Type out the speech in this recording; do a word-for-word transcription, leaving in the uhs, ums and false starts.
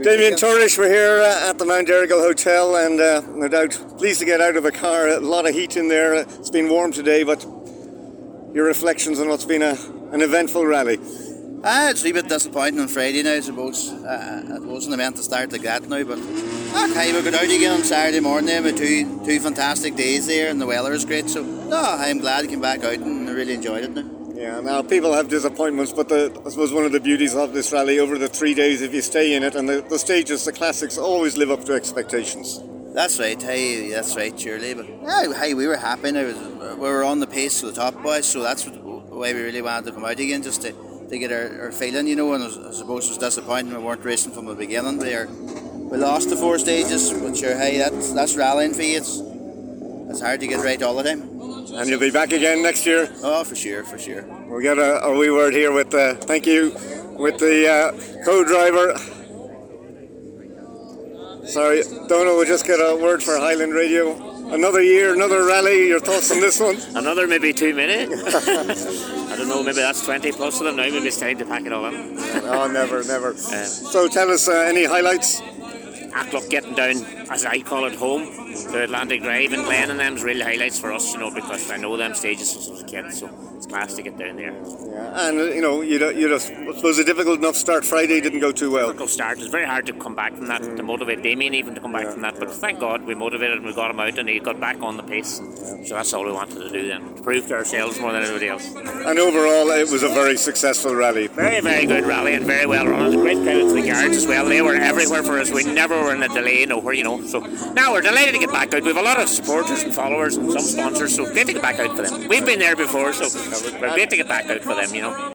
Damien Turrish, we're here uh, at the Mount Errigal Hotel, and uh, no doubt pleased to get out of a car. A lot of heat in there. It's been warm today, but your reflections on what's been a, an eventful rally. Ah, it's a wee bit disappointing on Friday now, I suppose. Uh, it wasn't meant to start like that now, but okay, we got out again on Saturday morning with two two fantastic days there, and the weather is great. So no, I'm glad I came back out and I really enjoyed it now. Yeah, now people have disappointments, but the, I suppose one of the beauties of this rally over the three days, if you stay in it, and the, the stages, the classics, always live up to expectations. That's right, hey, that's right, surely. But yeah, hey, we were happy. Now. We were on the pace to the top, boys, so that's why we really wanted to come out again, just to, to get our, our feeling, you know. And I suppose it was disappointing we weren't racing from the beginning. We, are, we lost the four stages, but sure, hey, that's, that's rallying for you. It's, it's hard to get right all the time. And you'll be back again next year? Oh, for sure, for sure. We'll get a, a wee word here with, uh, thank you, with the uh, co-driver. Sorry, Donal, we'll just get a word for Highland Radio. Another year, another rally, your thoughts on this one? Another maybe too many. I don't know, maybe that's twenty plus of them now, maybe it's time to pack it all in. Oh, never, never. Um, so tell us, uh, any highlights? Ah, look, getting down, as I call it, home to Atlantic Drive and Glen and them's really highlights for us, you know, because I know them stages since I was a kid, so it's class to get down there. Yeah, and uh, you know, you you just I suppose a difficult enough start. Friday didn't go too well. Difficult start. It's very hard to come back from that, mm. to motivate Damien even to come back yeah. from that. But thank God we motivated and we got him out and he got back on the pace. Yeah. So that's all we wanted to do then, to prove to ourselves more than anybody else. And overall, it was a very successful rally. Very, very good rally and very well run. And a great credit to the guards as well. They were everywhere for us. We never were in a delay nowhere, you know. So now we're delighted to get back out. We have a lot of supporters and followers and some sponsors, so great to get back out for them. We've been there before, so we're great to get back out for them, you know.